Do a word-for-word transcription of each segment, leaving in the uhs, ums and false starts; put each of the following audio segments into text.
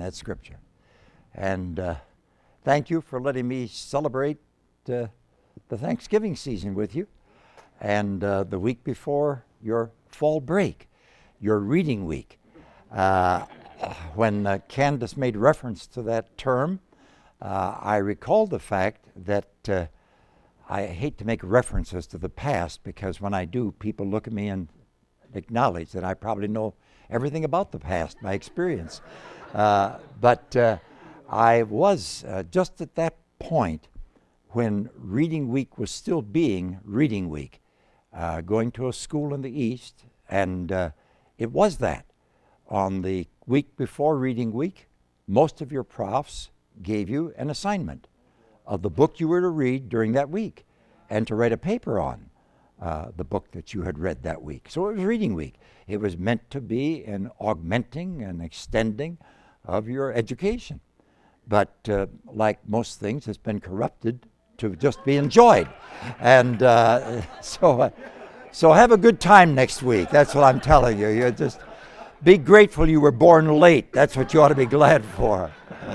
that scripture. And uh, thank you for letting me celebrate uh, the Thanksgiving season with you. And uh, the week before your fall break, your reading week. Uh, when uh, Candace made reference to that term, uh, I recalled the fact that uh, I hate to make references to the past, because when I do, people look at me and acknowledge that I probably know everything about the past, my experience. Uh, but uh, I was uh, just at that point when reading week was still being reading week, uh, going to a school in the East, and uh, it was that. On the week before reading week, most of your profs gave you an assignment of the book you were to read during that week and to write a paper on uh, the book that you had read that week. So it was reading week. It was meant to be an augmenting and extending of your education. But uh, like most things, it's been corrupted to just be enjoyed. And uh, so, uh, so have a good time next week. That's what I'm telling you. You just be grateful you were born late. That's what you ought to be glad for.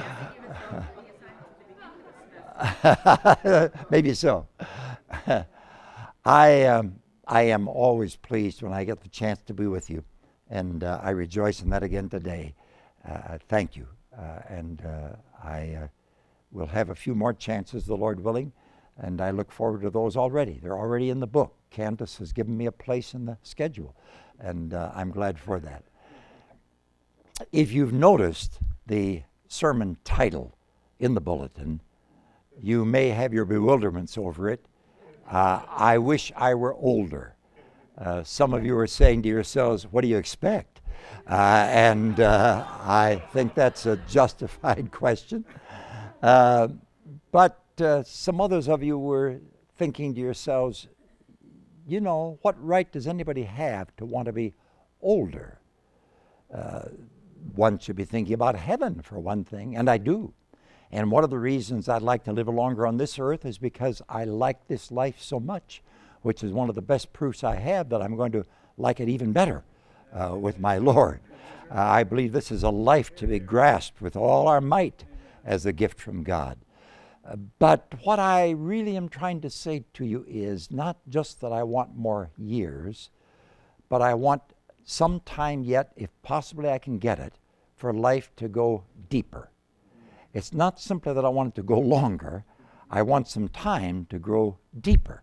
Maybe so. I um, I am always pleased when I get the chance to be with you, and uh, I rejoice in that again today. Uh, thank you, uh, and uh, I uh, will have a few more chances, the Lord willing, and I look forward to those already. They're already in the book. Candace has given me a place in the schedule, and uh, I'm glad for that. If you've noticed the sermon title in the bulletin, you may have your bewilderments over it. Uh, I wish I were older. Uh, some of you are saying to yourselves, what do you expect? Uh, and uh, I think that's a justified question. Uh, but uh, some others of you were thinking to yourselves, you know, what right does anybody have to want to be older? Uh, one should be thinking about heaven for one thing, and I do. And one of the reasons I'd like to live longer on this earth is because I like this life so much, which is one of the best proofs I have that I'm going to like it even better uh, with my Lord. Uh, I believe this is a life to be grasped with all our might as a gift from God. Uh, but what I really am trying to say to you is not just that I want more years, but I want some time yet, if possibly I can get it, for life to go deeper. It's not simply that I want it to go longer. I want some time to grow deeper.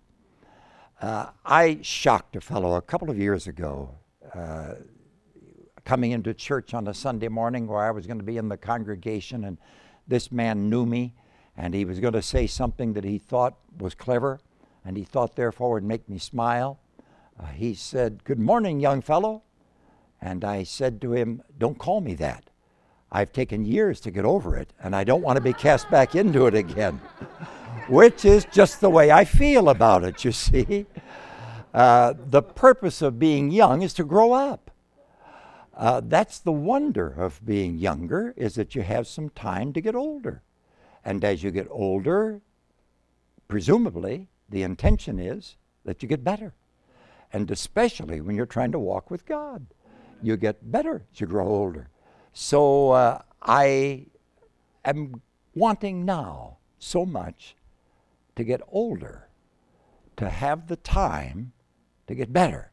Uh, I shocked a fellow a couple of years ago uh, coming into church on a Sunday morning where I was going to be in the congregation, and this man knew me, and he was going to say something that he thought was clever, and he thought therefore would make me smile. Uh, he said, "Good morning, young fellow." And I said to him, "Don't call me that. I've taken years to get over it, and I don't want to be cast back into it again." Which is just the way I feel about it, you see. Uh, the purpose of being young is to grow up. Uh, that's the wonder of being younger, is that you have some time to get older. And as you get older, presumably, the intention is that you get better. And especially when you're trying to walk with God, you get better as you grow older. So uh, I am wanting now so much to get older, to have the time to get better.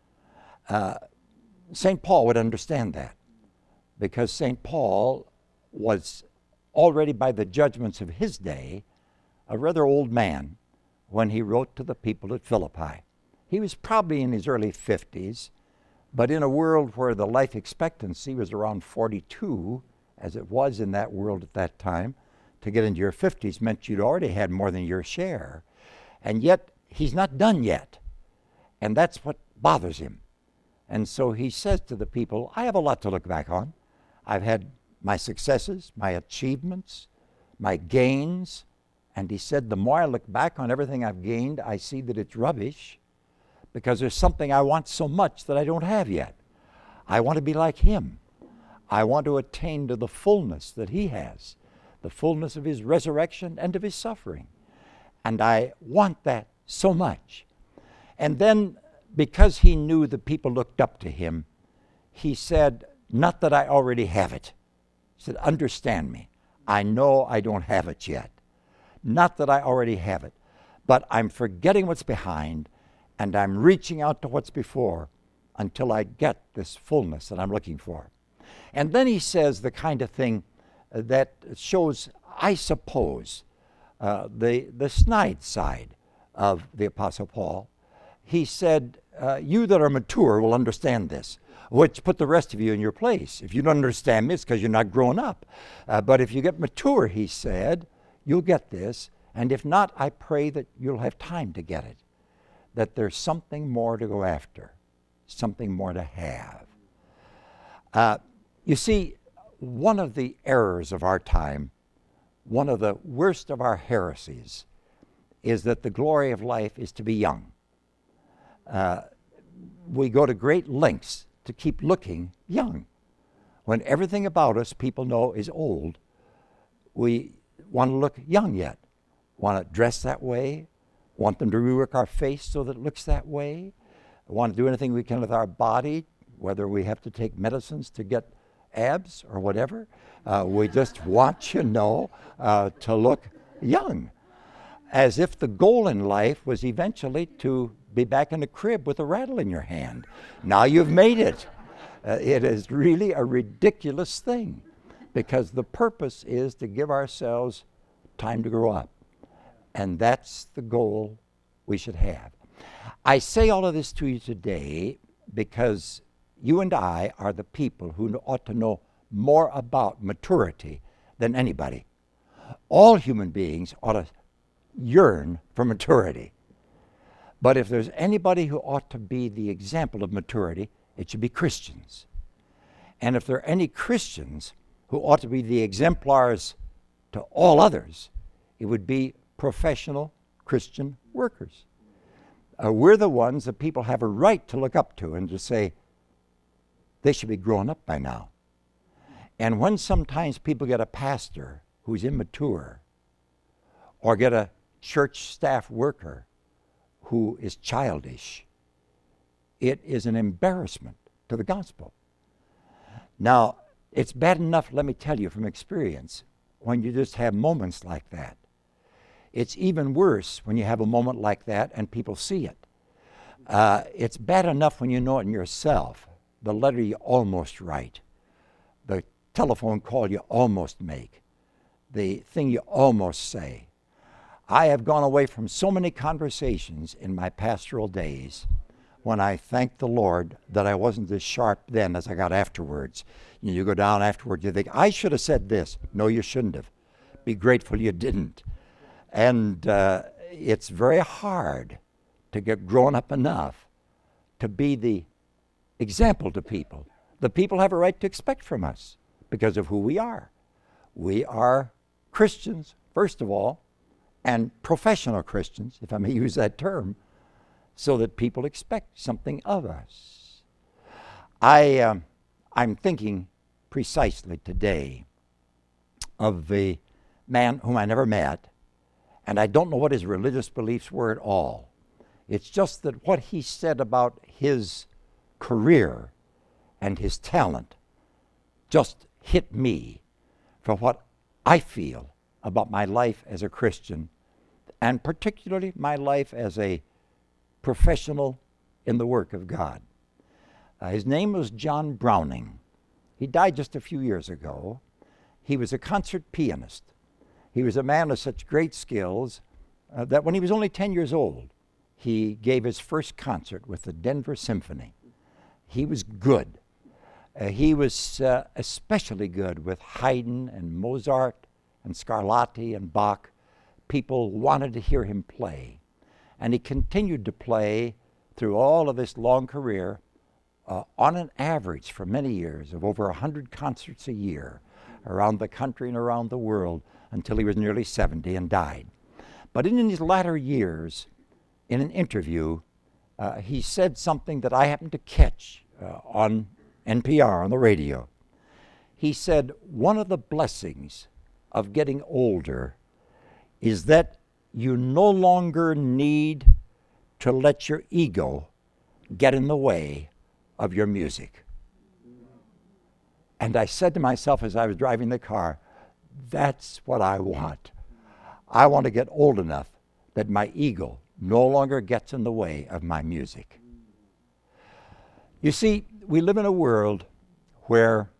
Uh, Saint Paul would understand that, because Saint Paul was already, by the judgments of his day, a rather old man when he wrote to the people at Philippi. He was probably in his early fifties, but in a world where the life expectancy was around forty-two, as it was in that world at that time, to get into your fifties meant you'd already had more than your share. And yet, he's not done yet. And that's what bothers him. And so he says to the people, I have a lot to look back on. I've had my successes, my achievements, my gains. And he said, the more I look back on everything I've gained, I see that it's rubbish, because there's something I want so much that I don't have yet. I want to be like him. I want to attain to the fullness that he has, the fullness of his resurrection and of his suffering. And I want that so much. And then, because he knew the people looked up to him, he said, not that I already have it. He said, understand me. I know I don't have it yet. Not that I already have it, but I'm forgetting what's behind, and I'm reaching out to what's before until I get this fullness that I'm looking for. And then he says the kind of thing that shows, I suppose, uh, the, the snide side of the Apostle Paul. He said, uh, you that are mature will understand this, which put the rest of you in your place. If you don't understand me, it's because you're not grown up. Uh, but if you get mature, he said, you'll get this. And if not, I pray that you'll have time to get it. That there's something more to go after, something more to have. Uh, you see, one of the errors of our time, one of the worst of our heresies, is that the glory of life is to be young. Uh, we go to great lengths to keep looking young. When everything about us people know is old, we want to look young yet. Want to dress that way, want them to rework our face so that it looks that way, want to do anything we can with our body, whether we have to take medicines to get abs or whatever. Uh, we just want, you know, uh, to look young, as if the goal in life was eventually to be back in the crib with a rattle in your hand. Now you've made it. Uh, it is really a ridiculous thing, because the purpose is to give ourselves time to grow up. And that's the goal we should have. I say all of this to you today because you and I are the people who ought to know more about maturity than anybody. All human beings ought to yearn for maturity. But if there's anybody who ought to be the example of maturity, it should be Christians. And if there are any Christians who ought to be the exemplars to all others, it would be professional Christian workers. Uh, we're the ones that people have a right to look up to and to say, they should be grown up by now. And when sometimes people get a pastor who's immature, or get a church staff worker who is childish, it is an embarrassment to the gospel. Now, it's bad enough, let me tell you from experience, when you just have moments like that. It's even worse when you have a moment like that and people see it. Uh, it's bad enough when you know it in yourself. The letter you almost write, the telephone call you almost make, the thing you almost say. I have gone away from so many conversations in my pastoral days when I thanked the Lord that I wasn't as sharp then as I got afterwards. You know, you go down afterwards, you think, I should have said this. No, you shouldn't have. Be grateful you didn't. And uh, it's very hard to get grown up enough to be the example to people. The people have a right to expect from us because of who we are. We are Christians, first of all, and professional Christians, if I may use that term, so that people expect something of us. I, um, I'm thinking precisely today of the man whom I never met, and I don't know what his religious beliefs were at all. It's just that what he said about his career and his talent just hit me for what I feel about my life as a Christian, and particularly my life as a professional in the work of God. Uh, his name was John Browning. He died just a few years ago. He was a concert pianist. He was a man of such great skills uh, that when he was only ten years old, he gave his first concert with the Denver Symphony. He was good. Uh, he was uh, especially good with Haydn and Mozart and Scarlatti and Bach. People wanted to hear him play. And he continued to play through all of his long career uh, on an average for many years of over one hundred concerts a year around the country and around the world until he was nearly seventy and died. But in his latter years, in an interview, uh, he said something that I happened to catch uh, on N P R, on the radio. He said, one of the blessings of getting older is that you no longer need to let your ego get in the way of your music. And I said to myself as I was driving the car, that's what I want. I want to get old enough that my ego no longer gets in the way of my music. You see, we live in a world where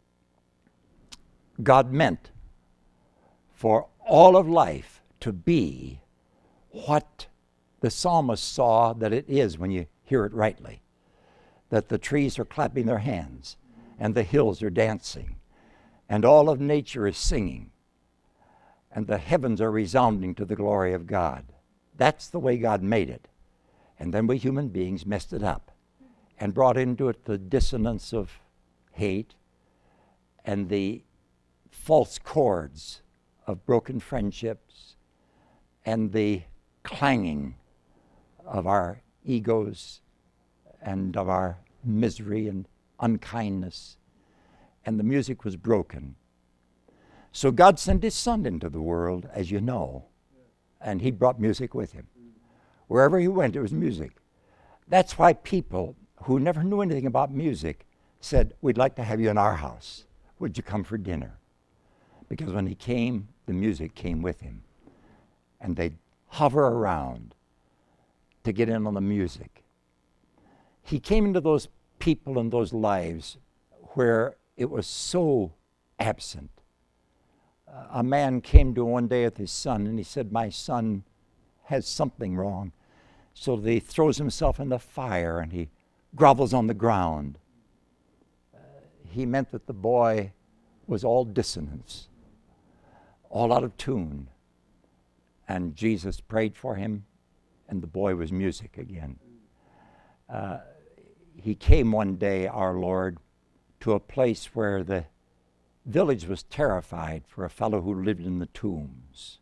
God meant for all of life to be what the psalmist saw that it is when you hear it rightly. That the trees are clapping their hands, and the hills are dancing, and all of nature is singing, and the heavens are resounding to the glory of God. That's the way God made it. And then we human beings messed it up and brought into it the dissonance of hate and the false chords of broken friendships and the clanging of our egos and of our misery and unkindness. And the music was broken. So God sent his son into the world, as you know, and he brought music with him. Wherever he went, it was music. That's why people who never knew anything about music said, we'd like to have you in our house. Would you come for dinner? Because when he came, the music came with him. And they'd hover around to get in on the music. He came into those people and those lives where it was so absent. Uh, a man came to him one day with his son, and he said, my son has something wrong. So he throws himself in the fire, and he grovels on the ground. Uh, he meant that the boy was all dissonance, all out of tune. And Jesus prayed for him, and the boy was music again. Uh, he came one day, our Lord, to a place where the village was terrified for a fellow who lived in the tombs.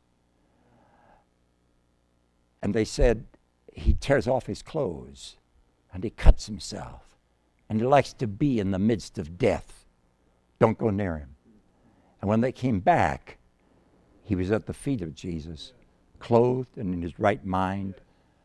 And they said, he tears off his clothes, and he cuts himself, and he likes to be in the midst of death. Don't go near him. And when they came back, he was at the feet of Jesus, clothed and in his right mind.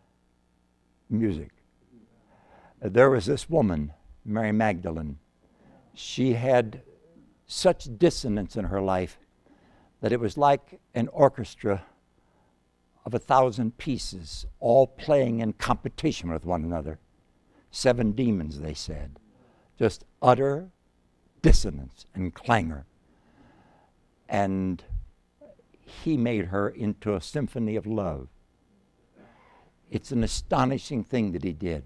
Music. Uh, there was this woman, Mary Magdalene. She had such dissonance in her life that it was like an orchestra of a thousand pieces, all playing in competition with one another. Seven demons, they said. Just utter dissonance and clangor. And he made her into a symphony of love. It's an astonishing thing that he did.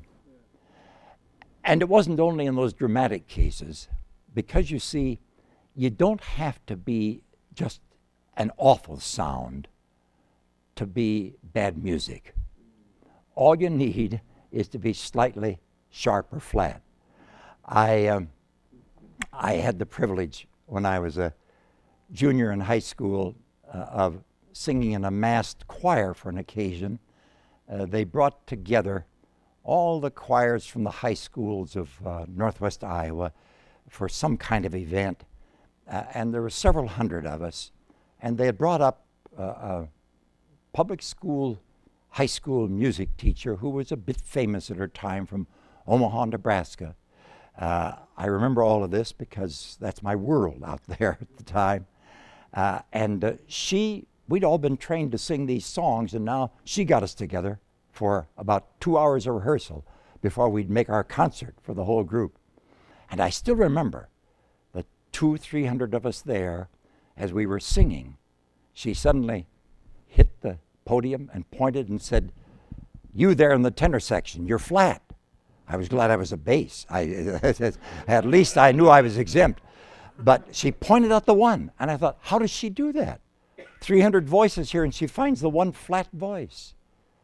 And it wasn't only in those dramatic cases, because you see, you don't have to be just an awful sound to be bad music. All you need is to be slightly sharp or flat. I, um, I had the privilege when I was a junior in high school uh, of singing in a massed choir for an occasion. Uh, they brought together all the choirs from the high schools of uh, Northwest Iowa for some kind of event. Uh, and there were several hundred of us. And they had brought up uh, a public school, high school music teacher who was a bit famous at her time from Omaha, Nebraska. Uh, I remember all of this because that's my world out there at the time. Uh, and uh, she, we'd all been trained to sing these songs, and now she got us together for about two hours of rehearsal before we'd make our concert for the whole group. And I still remember the two, three hundred of us there as we were singing. She suddenly hit the podium and pointed and said, you there in the tenor section, you're flat. I was glad I was a bass. I, at least I knew I was exempt. But she pointed out the one, and I thought, how does she do that? three hundred voices here, and she finds the one flat voice.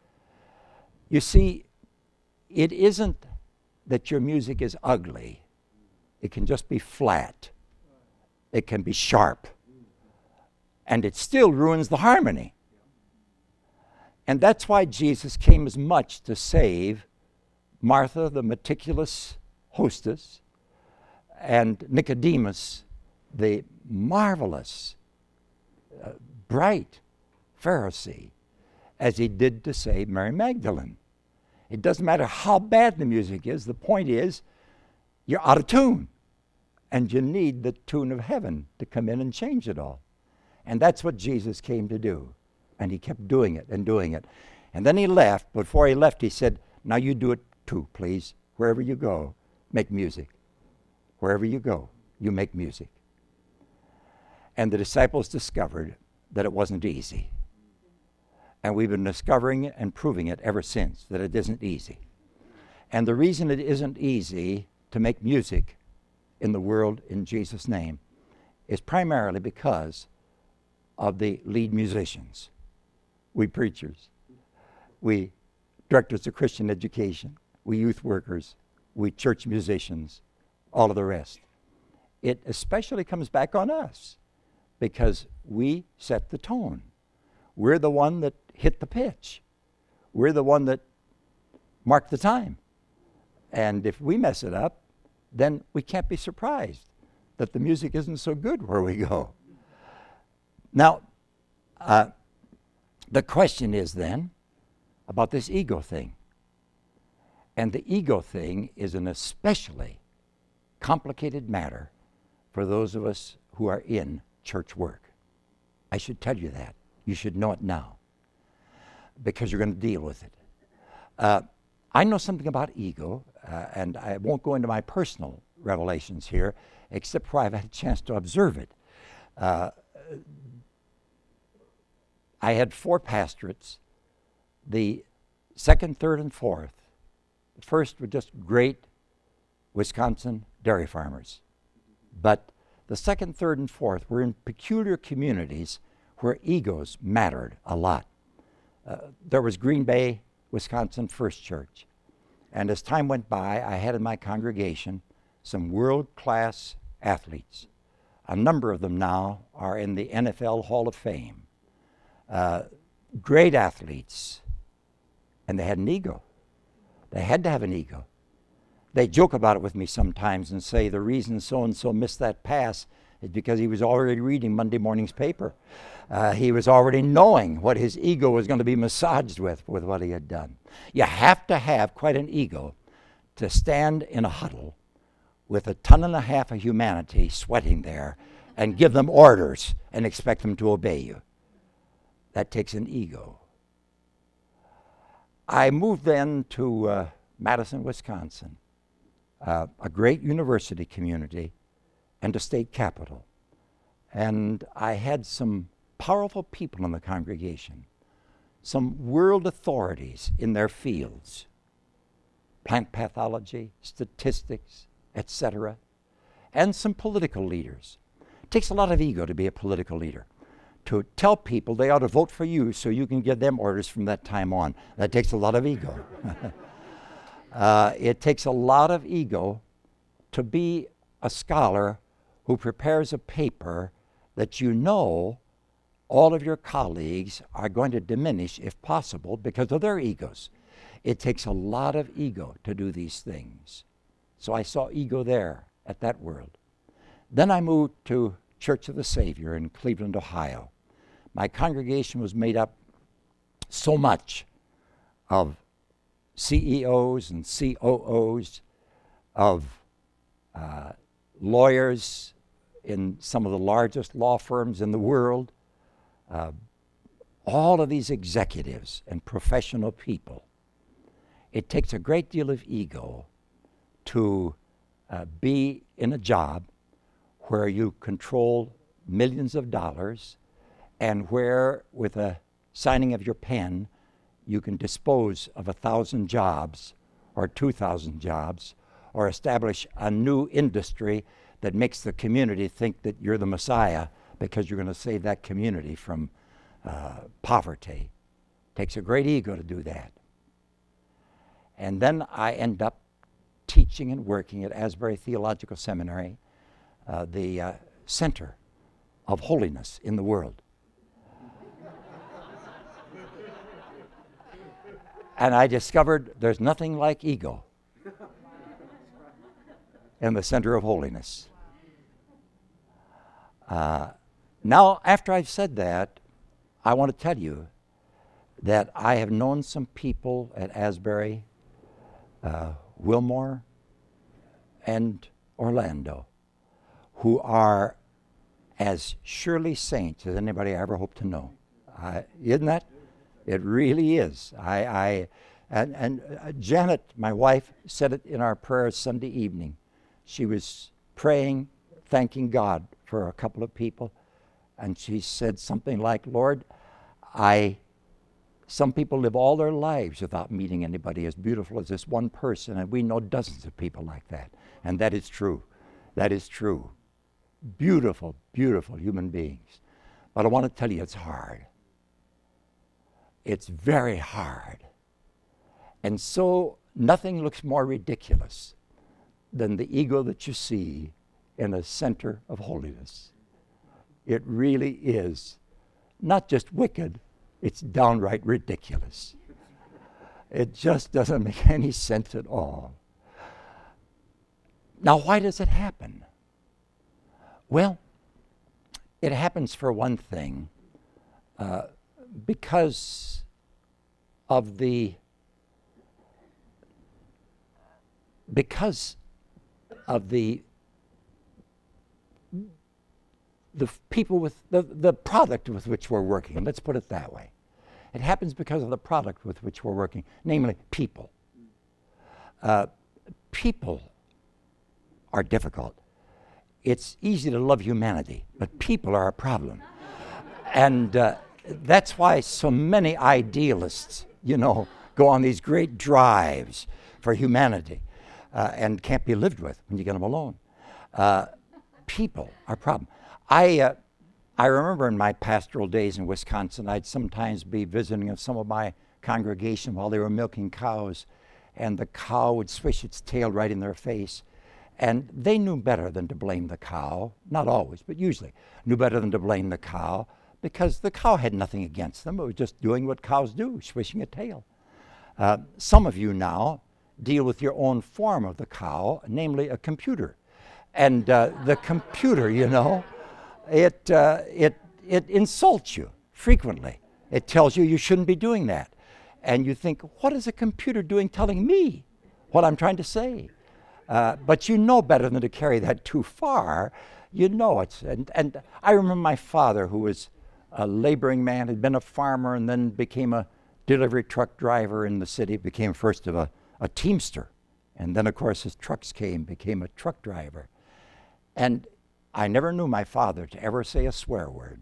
You see, it isn't that your music is ugly. It can just be flat. It can be sharp. And it still ruins the harmony. And that's why Jesus came as much to save Martha, the meticulous hostess, and Nicodemus, the marvelous, uh, bright Pharisee, as he did to save Mary Magdalene. It doesn't matter how bad the music is. The point is, you're out of tune. And you need the tune of heaven to come in and change it all. And that's what Jesus came to do. And he kept doing it and doing it. And then he left. Before he left, he said, now you do it too, please. Wherever you go, make music. Wherever you go, you make music. And the disciples discovered that it wasn't easy. And we've been discovering it and proving it ever since, that it isn't easy. And the reason it isn't easy to make music in the world in Jesus' name is primarily because of the lead musicians. We preachers, we directors of Christian education, we youth workers, we church musicians, all of the rest. It especially comes back on us because we set the tone. We're the one that hit the pitch. We're the one that marked the time. And if we mess it up, then we can't be surprised that the music isn't so good where we go. Now, uh, the question is then about this ego thing. And the ego thing is an especially complicated matter for those of us who are in church work. I should tell you that. You should know it now because you're going to deal with it. Uh, I know something about ego, uh, and I won't go into my personal revelations here, except where I've had a chance to observe it. Uh, I had four pastorates. The second, third, and fourth. The first were just great Wisconsin dairy farmers. But the second, third, and fourth were in peculiar communities where egos mattered a lot. Uh, there was Green Bay, Wisconsin First Church. And as time went by, I had in my congregation some world-class athletes. A number of them now are in the N F L Hall of Fame. Uh, great athletes. And they had an ego. They had to have an ego. They joke about it with me sometimes and say the reason so-and-so missed that pass is because he was already reading Monday morning's paper. Uh, he was already knowing what his ego was going to be massaged with, with what he had done. You have to have quite an ego to stand in a huddle with a ton and a half of humanity sweating there and give them orders and expect them to obey you. That takes an ego. I moved then to uh, Madison, Wisconsin, uh, a great university community and a state capital. And I had some powerful people in the congregation, some world authorities in their fields, plant pathology, statistics, et cetera, and some political leaders. It takes a lot of ego to be a political leader, to tell people they ought to vote for you so you can give them orders from that time on. That takes a lot of ego. uh, it takes a lot of ego to be a scholar who prepares a paper that you know all of your colleagues are going to diminish if possible because of their egos. It takes a lot of ego to do these things. So I saw ego there at that world. Then I moved to Church of the Savior in Cleveland, Ohio. My congregation was made up so much of C E Os and C O Os, of uh, lawyers in some of the largest law firms in the world, uh, all of these executives and professional people. It takes a great deal of ego to uh, be in a job where you control millions of dollars and where, with a signing of your pen, you can dispose of a thousand jobs or two thousand jobs or establish a new industry that makes the community think that you're the Messiah because you're going to save that community from uh, poverty. It takes a great ego to do that. And then I end up teaching and working at Asbury Theological Seminary, uh, the uh, center of holiness in the world. And I discovered there's nothing like ego in the center of holiness. Uh, now, after I've said that, I want to tell you that I have known some people at Asbury, uh, Wilmore, and Orlando who are as surely saints as anybody I ever hoped to know. Uh, isn't that? It really is. I, I and, and uh, Janet, my wife, said it in our prayers Sunday evening. She was praying, thanking God for a couple of people, and she said something like, Lord, I, some people live all their lives without meeting anybody as beautiful as this one person, and we know dozens of people like that. And that is true. That is true. Beautiful, beautiful human beings. But I want to tell you, it's hard. It's very hard. And so nothing looks more ridiculous than the ego that you see in a center of holiness. It really is not just wicked, it's downright ridiculous. It just doesn't make any sense at all. Now, why does it happen? Well, it happens for one thing, uh, because of the because of the the people with the, the product with which we're working. Let's put it that way. It happens because of the product with which we're working, namely people. Uh, people are difficult. It's easy to love humanity, but people are a problem. And uh, that's why so many idealists, you know, go on these great drives for humanity uh, and can't be lived with when you get them alone. Uh, people are a problem. I, uh, I remember in my pastoral days in Wisconsin, I'd sometimes be visiting with some of my congregation while they were milking cows, and the cow would swish its tail right in their face. And they knew better than to blame the cow, not always, but usually knew better than to blame the cow, because the cow had nothing against them. It was just doing what cows do, swishing a tail. Uh, some of you now deal with your own form of the cow, namely a computer. And uh, the computer, you know, it, uh, it, it insults you frequently. It tells you you shouldn't be doing that. And you think, what is a computer doing telling me what I'm trying to say? Uh, but you know better than to carry that too far. You know it's, and, and I remember my father, who was a laboring man, had been a farmer and then became a delivery truck driver in the city, became first of a, a teamster. And then, of course, his trucks came, became a truck driver. And I never knew my father to ever say a swear word.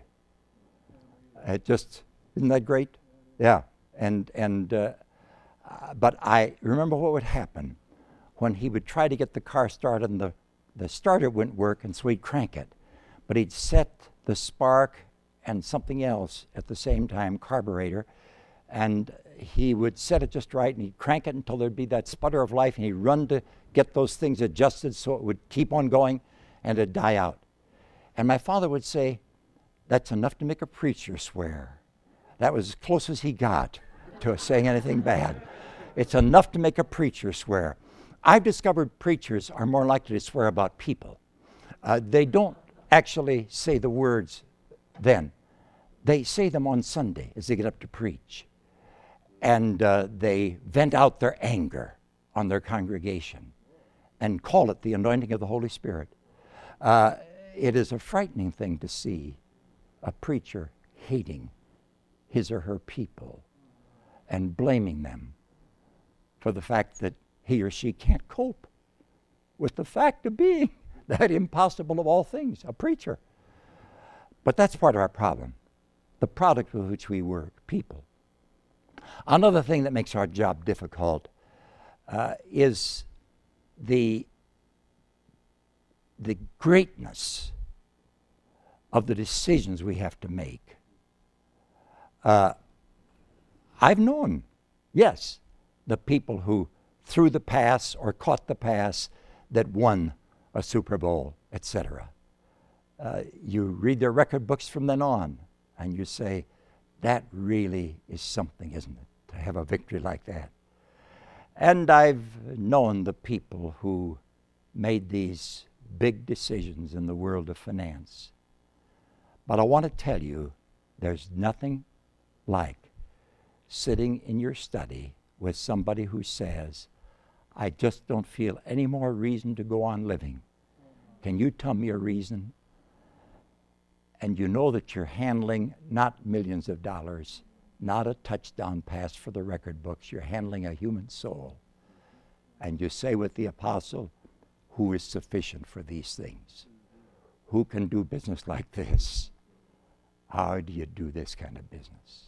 It just, isn't that great? Yeah. And, and uh, uh, but I remember what would happen when he would try to get the car started and the, the starter wouldn't work, and so he'd crank it. But he'd set the spark and something else at the same time, carburetor, and he would set it just right, and he'd crank it until there'd be that sputter of life, and he'd run to get those things adjusted so it would keep on going and it'd die out. And my father would say, that's enough to make a preacher swear. That was as close as he got to saying anything bad. It's enough to make a preacher swear. I've discovered preachers are more likely to swear about people. Uh, they don't actually say the words then. They say them on Sunday as they get up to preach. And uh, they vent out their anger on their congregation and call it the anointing of the Holy Spirit. Uh, it is a frightening thing to see a preacher hating his or her people and blaming them for the fact that he or she can't cope with the fact of being that impossible of all things, a preacher. But that's part of our problem, the product with which we work, people. Another thing that makes our job difficult uh, is the, the greatness of the decisions we have to make. Uh, I've known, yes, the people who threw the pass or caught the pass that won a Super Bowl, et cetera. Uh, you read their record books from then on, and you say, that really is something, isn't it, to have a victory like that? And I've known the people who made these big decisions in the world of finance. But I want to tell you, there's nothing like sitting in your study with somebody who says, I just don't feel any more reason to go on living Can you tell me a reason? And you know that you're handling not millions of dollars, not a touchdown pass for the record books. You're handling a human soul. And you say with the apostle, who is sufficient for these things? Who can do business like this? How do you do this kind of business?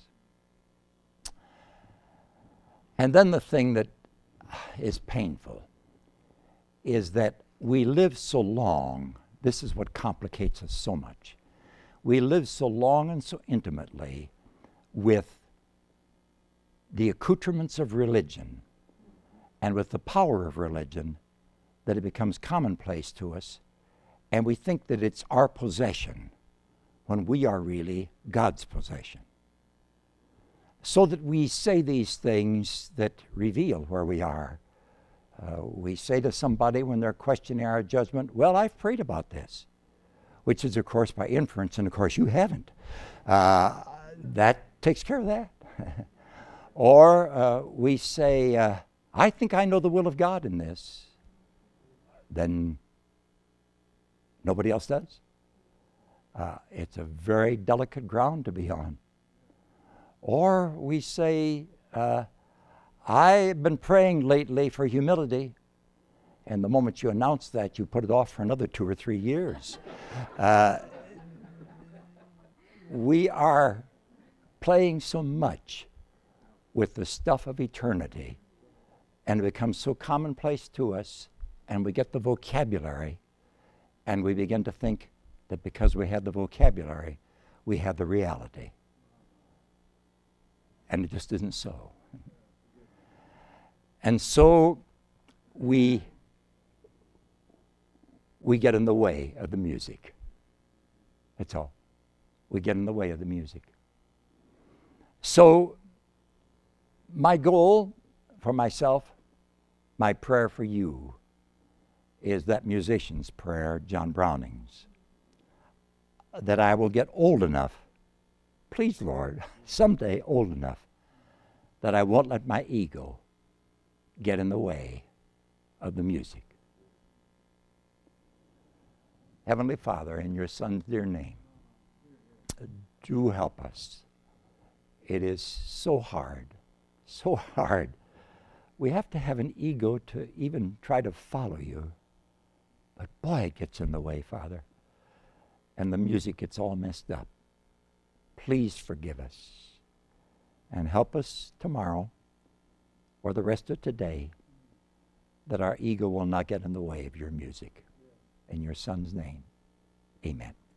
And then the thing that is painful is that we live so long. This is what complicates us so much. We live so long and so intimately with the accoutrements of religion and with the power of religion that it becomes commonplace to us, and we think that it's our possession when we are really God's possession. So that we say these things that reveal where we are. Uh, we say to somebody when they're questioning our judgment, well, I've prayed about this, which is, of course, by inference, and of course, you haven't. Uh, that takes care of that. Or uh, we say, uh, I think I know the will of God in this. Then nobody else does. Uh, it's a very delicate ground to be on. Or we say, uh, I've been praying lately for humility. And the moment you announce that, you put it off for another two or three years. Uh, we are playing so much with the stuff of eternity, and it becomes so commonplace to us, and we get the vocabulary, and we begin to think that because we have the vocabulary, we have the reality. And it just isn't so. And so we we get in the way of the music. That's all. We get in the way of the music. So my goal for myself, my prayer for you, is that musician's prayer, John Browning's, that I will get old enough, please Lord, someday old enough, that I won't let my ego get in the way of the music. Heavenly Father, in your Son's dear name, do help us. It is so hard, so hard. We have to have an ego to even try to follow you. But boy, it gets in the way, Father. And the music gets all messed up. Please forgive us. And help us tomorrow or the rest of today that our ego will not get in the way of your music. In your Son's name, amen.